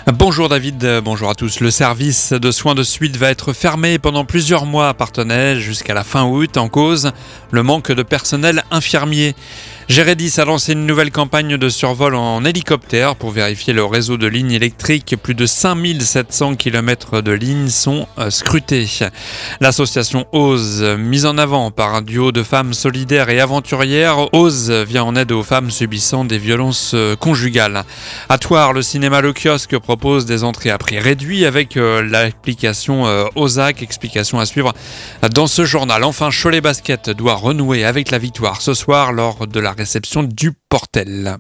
Bonjour David, bonjour à tous. Le service de soins de suite va être fermé pendant plusieurs mois à Parthenay jusqu'à la fin août, en cause le manque de personnel infirmier. Geredis a lancé une nouvelle campagne de survol en hélicoptère pour vérifier le réseau de lignes électriques. Plus de 5700 km de lignes sont scrutés. L'association OSE, mise en avant par un duo de femmes solidaires et aventurières, OSE vient en aide aux femmes subissant des violences conjugales. À Thouars, le cinéma Le Kiosque propose des entrées à prix réduit avec l'application OSAC. Explication à suivre dans ce journal. Enfin, Cholet Basket doit renouer avec la victoire ce soir lors de la réception du Portel.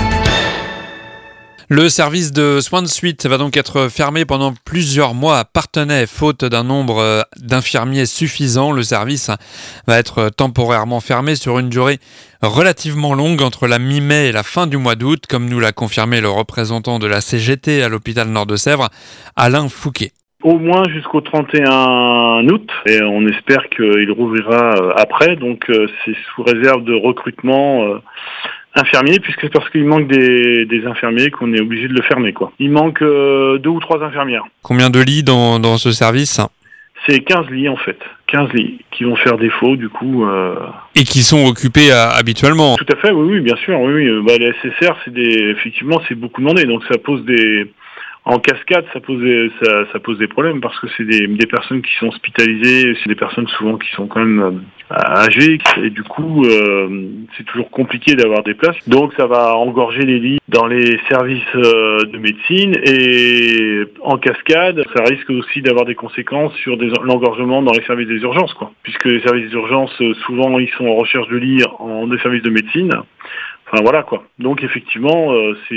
Le service de soins de suite va donc être fermé pendant plusieurs mois à Parthenay, faute d'un nombre d'infirmiers suffisant. Le service va être temporairement fermé sur une durée relativement longue entre la mi-mai et la fin du mois d'août, comme nous l'a confirmé le représentant de la CGT à l'hôpital Nord-de-Sèvres, Alain Fouquet. Au moins jusqu'au 31 août, et on espère qu'il rouvrira après, donc c'est sous réserve de recrutement infirmiers, parce qu'il manque des infirmiers qu'on est obligé de le fermer, quoi. Il manque 2 ou 3 infirmières. Combien de lits dans ce service ? C'est 15 lits en fait, 15 lits qui vont faire défaut du coup. Et qui sont occupés habituellement ? Tout à fait, oui, bien sûr, oui. Les SSR, effectivement, c'est beaucoup demandé, donc ça pose en cascade, ça pose des problèmes parce que c'est des personnes qui sont hospitalisées, c'est des personnes souvent qui sont quand même âgées et du coup c'est toujours compliqué d'avoir des places. Donc ça va engorger les lits dans les services de médecine et en cascade, ça risque aussi d'avoir des conséquences sur l'engorgement dans les services des urgences, quoi. Puisque les services d'urgence souvent ils sont en recherche de lits en des services de médecine. Enfin voilà quoi. Donc effectivement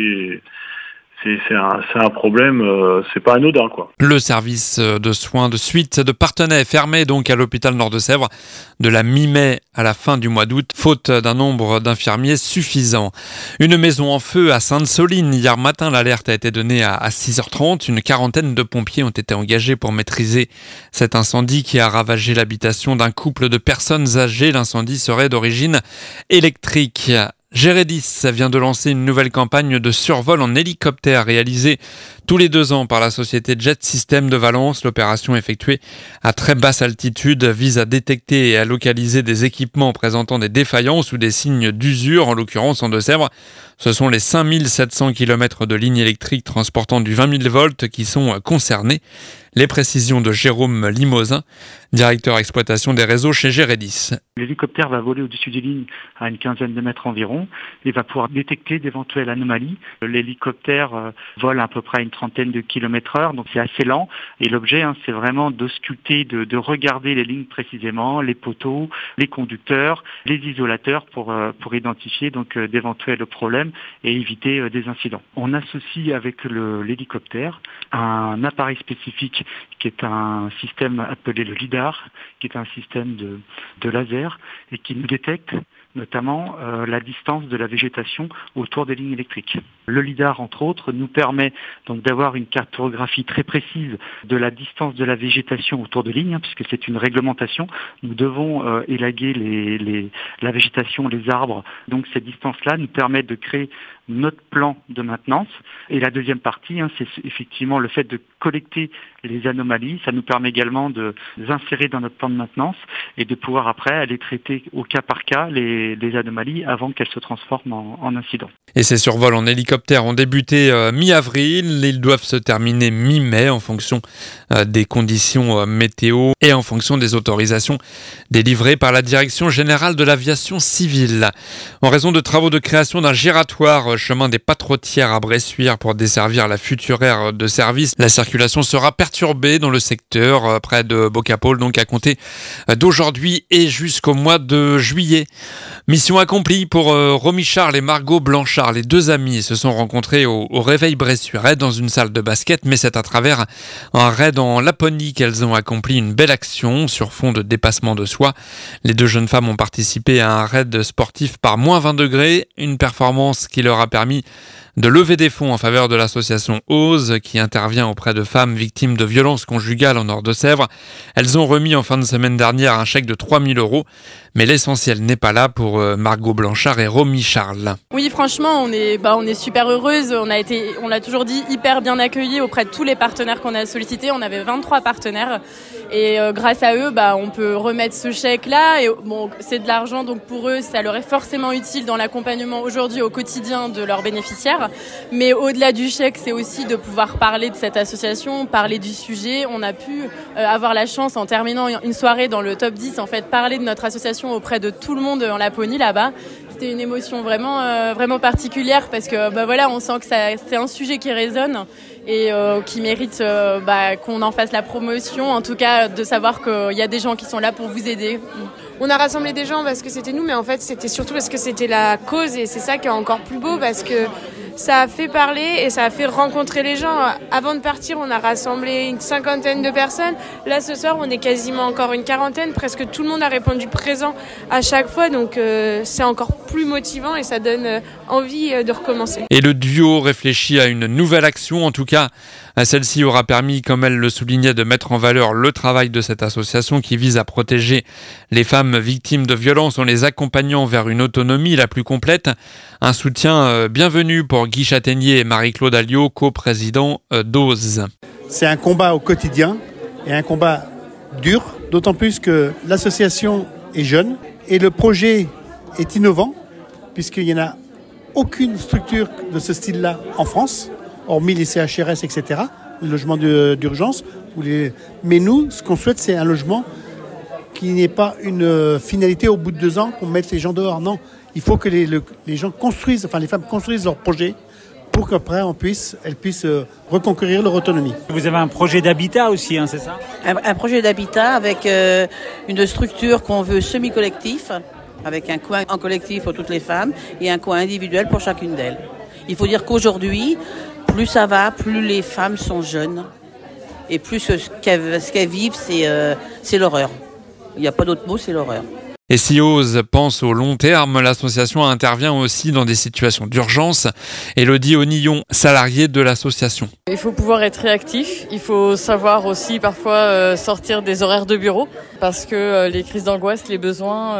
c'est un problème, c'est pas anodin, quoi. Le service de soins de suite de Parthenay est fermé donc à l'hôpital Nord-de-Sèvres de la mi-mai à la fin du mois d'août, faute d'un nombre d'infirmiers suffisant. Une maison en feu à Sainte-Soline. Hier matin, l'alerte a été donnée à 6h30. Une quarantaine de pompiers ont été engagés pour maîtriser cet incendie qui a ravagé l'habitation d'un couple de personnes âgées. L'incendie serait d'origine électrique. Geredis vient de lancer une nouvelle campagne de survol en hélicoptère réalisée tous les 2 ans par la société Jet System de Valence. L'opération effectuée à très basse altitude vise à détecter et à localiser des équipements présentant des défaillances ou des signes d'usure, en l'occurrence en Deux-Sèvres. Ce sont les 5700 km de lignes électriques transportant du 20 000 volts qui sont concernés. Les précisions de Jérôme Limousin, directeur exploitation des réseaux chez Geredis. L'hélicoptère va voler au-dessus des lignes à une quinzaine de mètres environ et va pouvoir détecter d'éventuelles anomalies. L'hélicoptère vole à peu près à une trentaine de km/h, donc c'est assez lent. Et l'objet, c'est vraiment d'ausculter, de regarder les lignes précisément, les poteaux, les conducteurs, les isolateurs pour identifier donc d'éventuels problèmes et éviter des incidents. On associe avec l'hélicoptère un appareil spécifique qui est un système appelé le LIDAR, qui est un système de laser et qui nous détecte notamment la distance de la végétation autour des lignes électriques. Le LIDAR, entre autres, nous permet donc d'avoir une cartographie très précise de la distance de la végétation autour de lignes, puisque c'est une réglementation. Nous devons élaguer la végétation, les arbres. Donc ces distances-là nous permettent de créer notre plan de maintenance. Et la deuxième partie, c'est effectivement le fait de collecter les anomalies. Ça nous permet également de les insérer dans notre plan de maintenance et de pouvoir après aller traiter au cas par cas les anomalies avant qu'elles se transforment en incident. Et ces survols en hélicoptère ont débuté mi-avril. Ils doivent se terminer mi-mai en fonction des conditions météo et en fonction des autorisations délivrées par la Direction générale de l'aviation civile. En raison de travaux de création d'un giratoire chemin des Patrotières à Bressuire pour desservir la future aire de service, la circulation sera perturbée dans le secteur près de Bocapole, donc à compter d'aujourd'hui et jusqu'au mois de juillet. Mission accomplie pour Romy Charles et Margot Blanchard. Les 2 amies se sont rencontrées au Réveil Bressuirais dans une salle de basket, mais c'est à travers un raid en Laponie qu'elles ont accompli une belle action sur fond de dépassement de soi. Les 2 jeunes femmes ont participé à un raid sportif par -20 degrés, une performance qui leur a aura permis de lever des fonds en faveur de l'association OSE qui intervient auprès de femmes victimes de violences conjugales en Nord-de-Sèvres. Elles ont remis en fin de semaine dernière un chèque de 3 000 €, mais l'essentiel n'est pas là pour Margot Blanchard et Romy Charles. Oui, franchement, on est super heureuse. On l'a toujours dit, hyper bien accueillis auprès de tous les partenaires qu'on a sollicités. On avait 23 partenaires et grâce à eux, on peut remettre ce chèque-là. Et bon, c'est de l'argent, donc pour eux, ça leur est forcément utile dans l'accompagnement aujourd'hui au quotidien de leurs bénéficiaires. Mais au-delà du chèque, c'est aussi de pouvoir parler de cette association, parler du sujet. On a pu avoir la chance, en terminant une soirée dans le top 10, en fait, parler de notre association auprès de tout le monde en Laponie là-bas. C'était une émotion vraiment particulière parce que on sent que c'est un sujet qui résonne et qui mérite qu'on en fasse la promotion, en tout cas de savoir qu'il y a des gens qui sont là pour vous aider. On a rassemblé des gens parce que c'était nous, mais en fait c'était surtout parce que c'était la cause et c'est ça qui est encore plus beau parce que ça a fait parler et ça a fait rencontrer les gens. Avant de partir, on a rassemblé une 50aine de personnes. Là, ce soir, on est quasiment encore une 40aine. Presque tout le monde a répondu présent à chaque fois. Donc, c'est encore plus motivant et ça donne envie de recommencer. Et le duo réfléchit à une nouvelle action. En tout cas, celle-ci aura permis, comme elle le soulignait, de mettre en valeur le travail de cette association qui vise à protéger les femmes victimes de violences en les accompagnant vers une autonomie la plus complète. Un soutien bienvenu pour Guy Châtaignier et Marie-Claude Alliot, coprésidents d'OSE. C'est un combat au quotidien et un combat dur, d'autant plus que l'association est jeune et le projet est innovant, puisqu'il n'y en a aucune structure de ce style-là en France, hormis les CHRS, etc., les logements d'urgence. Mais nous, ce qu'on souhaite, c'est un logement qui n'est pas une finalité au bout de 2 ans, qu'on mette les gens dehors. Non, il faut que les gens construisent, enfin les femmes construisent leur projet pour qu'après elles puissent reconquérir leur autonomie. Vous avez un projet d'habitat aussi, c'est ça ? Un projet d'habitat avec une structure qu'on veut semi-collectif, avec un coin en collectif pour toutes les femmes et un coin individuel pour chacune d'elles. Il faut dire qu'aujourd'hui, plus ça va, plus les femmes sont jeunes et plus ce qu'elles vivent, c'est l'horreur. Il n'y a pas d'autre mot, c'est l'horreur. Et si OSE pense au long terme, l'association intervient aussi dans des situations d'urgence. Élodie Onillon, salariée de l'association. Il faut pouvoir être réactif, il faut savoir aussi parfois sortir des horaires de bureau parce que les crises d'angoisse, les besoins,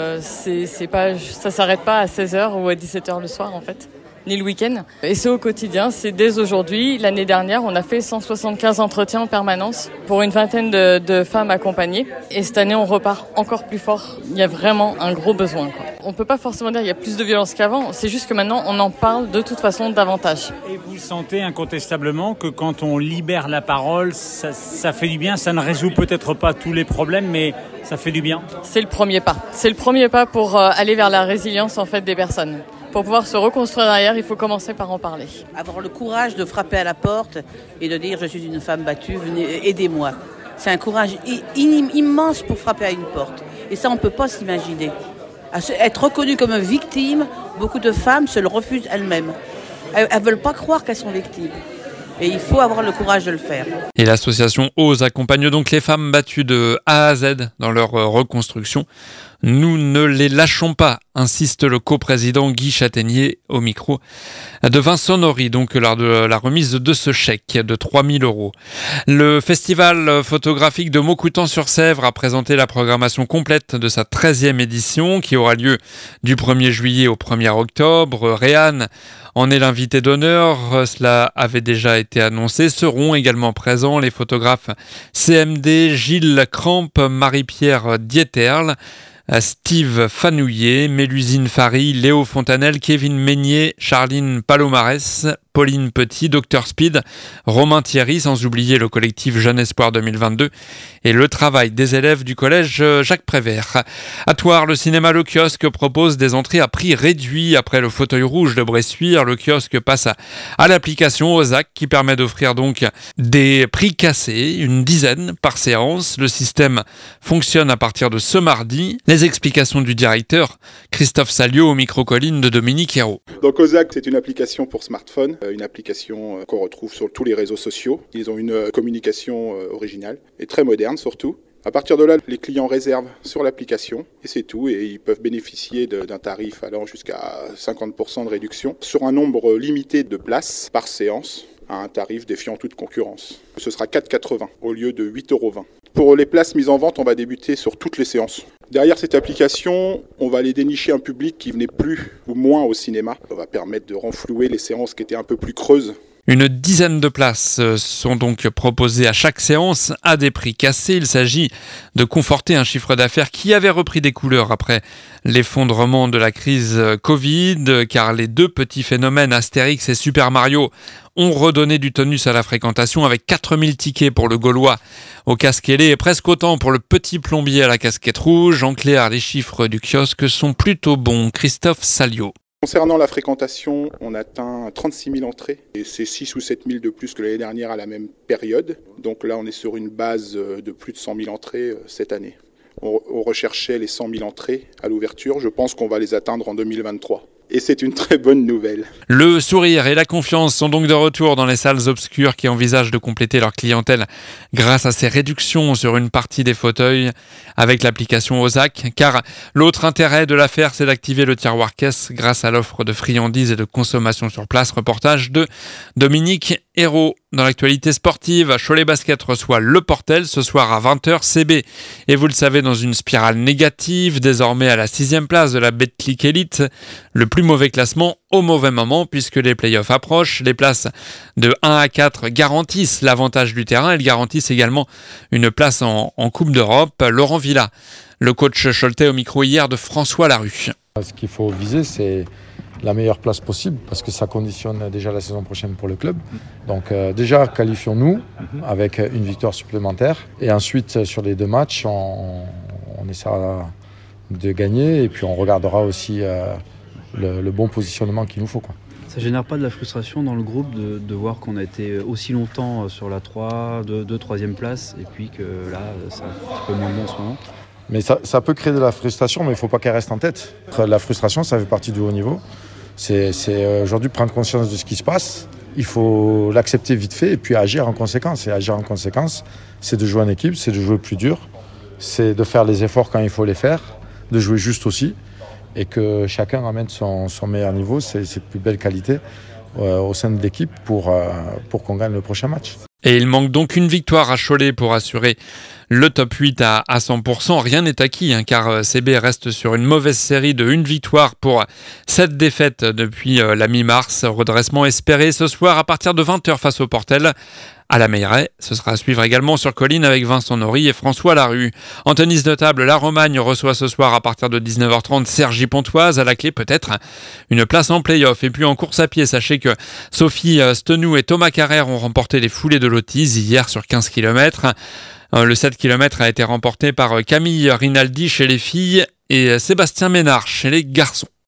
ça s'arrête pas à 16h ou à 17h le soir en fait, ni le week-end. Et c'est au quotidien, c'est dès aujourd'hui. L'année dernière, on a fait 175 entretiens en permanence pour une vingtaine de femmes accompagnées. Et cette année, on repart encore plus fort. Il y a vraiment un gros besoin, quoi. On peut pas forcément dire qu'il y a plus de violence qu'avant. C'est juste que maintenant, on en parle de toute façon davantage. Et vous sentez incontestablement que quand on libère la parole, ça fait du bien. Ça ne résout peut-être pas tous les problèmes, mais ça fait du bien. C'est le premier pas. C'est le premier pas pour aller vers la résilience en fait des personnes. Pour pouvoir se reconstruire derrière, il faut commencer par en parler. Avoir le courage de frapper à la porte et de dire « je suis une femme battue, venez, aidez-moi ». C'est un courage immense pour frapper à une porte. Et ça, on ne peut pas s'imaginer. Être reconnue comme victime, beaucoup de femmes se le refusent elles-mêmes. Elles ne veulent pas croire qu'elles sont victimes. Et il faut avoir le courage de le faire. Et l'association OSE accompagne donc les femmes battues de A à Z dans leur reconstruction. Nous ne les lâchons pas, insiste le coprésident Guy Châtaignier au micro de Vincent Nory, donc lors de la remise de ce chèque de 3 000 €. Le festival photographique de Montcoutan-sur-Sèvre a présenté la programmation complète de sa 13e édition qui aura lieu du 1er juillet au 1er octobre. Réanne en est l'invité d'honneur, cela avait déjà été annoncé. Seront également présents les photographes CMD, Gilles Cramp, Marie-Pierre Dieterle, Steve Fanouillet, Mélusine Fary, Léo Fontanelle, Kevin Meignier, Charline Palomares, Pauline Petit, Dr Speed, Romain Thierry, sans oublier le collectif Jeune Espoir 2022 et le travail des élèves du collège Jacques Prévert. À Thouars, le cinéma Le Kiosque propose des entrées à prix réduit. Après le fauteuil rouge de Bressuire, le kiosque passe à l'application OSAC qui permet d'offrir donc des prix cassés, une dizaine par séance. Le système fonctionne à partir de ce mardi. Les explications du directeur Christophe Salio au micro-colline de Dominique Hérault. Donc OSAC, c'est une application pour smartphone, une application qu'on retrouve sur tous les réseaux sociaux. Ils ont une communication originale et très moderne surtout, À partir de là, les clients réservent sur l'application et c'est tout. Et ils peuvent bénéficier d'un tarif allant jusqu'à 50% de réduction sur un nombre limité de places par séance à un tarif défiant toute concurrence. Ce sera 4,80 € au lieu de 8,20 €. Pour les places mises en vente, on va débuter sur toutes les séances. Derrière cette application, on va aller dénicher un public qui venait plus ou moins au cinéma. Ça va permettre de renflouer les séances qui étaient un peu plus creuses. Une dizaine de places sont donc proposées à chaque séance à des prix cassés. Il s'agit de conforter un chiffre d'affaires qui avait repris des couleurs après l'effondrement de la crise Covid, car les deux petits phénomènes Astérix et Super Mario ont redonné du tonus à la fréquentation avec 4000 tickets pour le Gaulois au casque ailé et presque autant pour le petit plombier à la casquette rouge. En clair, les chiffres du kiosque sont plutôt bons. Christophe Salio. Concernant la fréquentation, on atteint 36 000 entrées et c'est 6 ou 7 000 de plus que l'année dernière à la même période. Donc là, on est sur une base de plus de 100 000 entrées cette année. On recherchait les 100 000 entrées à l'ouverture. Je pense qu'on va les atteindre en 2023. Et c'est une très bonne nouvelle. Le sourire et la confiance sont donc de retour dans les salles obscures qui envisagent de compléter leur clientèle grâce à ces réductions sur une partie des fauteuils avec l'application Ozak. Car l'autre intérêt de l'affaire, c'est d'activer le tiroir caisse grâce à l'offre de friandises et de consommation sur place. Reportage de Dominique Hérault. Dans l'actualité sportive, Cholet Basket reçoit Le Portel ce soir à 20h. CB, et vous le savez, dans une spirale négative, désormais à la 6e place de la Betclic Elite. Le plus mauvais classement au mauvais moment puisque les playoffs approchent. Les places de 1 à 4 garantissent l'avantage du terrain. Elles garantissent également une place en Coupe d'Europe. Laurent Villa, le coach choletais au micro hier de François Larue. Ce qu'il faut viser, c'est la meilleure place possible parce que ça conditionne déjà la saison prochaine pour le club. Donc déjà qualifions-nous avec une victoire supplémentaire et ensuite sur les 2 matchs on essaiera de gagner et puis on regardera aussi le bon positionnement qu'il nous faut, quoi. Ça génère pas de la frustration dans le groupe de voir qu'on a été aussi longtemps sur la 3e place et puis que là c'est un peu moins bon en ce moment? Mais ça peut créer de la frustration, mais il ne faut pas qu'elle reste en tête. La frustration, ça fait partie du haut niveau. C'est aujourd'hui prendre conscience de ce qui se passe. Il faut l'accepter vite fait et puis agir en conséquence. Et agir en conséquence, c'est de jouer en équipe, c'est de jouer plus dur, c'est de faire les efforts quand il faut les faire, de jouer juste aussi, et que chacun ramène son meilleur niveau, ses plus belles qualités au sein de l'équipe pour qu'on gagne le prochain match. Et il manque donc une victoire à Cholet pour assurer le top 8 à 100%. Rien n'est acquis, car CB reste sur une mauvaise série de 1 victoire pour 7 défaites depuis la mi-mars. Redressement espéré ce soir à partir de 20h face au Portel à la Meilleraie. Ce sera à suivre également sur Colline avec Vincent Nory et François Larue. En tennis de table, la Romagne reçoit ce soir à partir de 19h30 Cergy-Pontoise. À la clé, peut-être une place en play-off. Et puis en course à pied, sachez que Sophie Stenou et Thomas Carrère ont remporté les foulées de l'Autise hier sur 15 km. Le 7 km a été remporté par Camille Rinaldi chez les filles et Sébastien Ménard chez les garçons.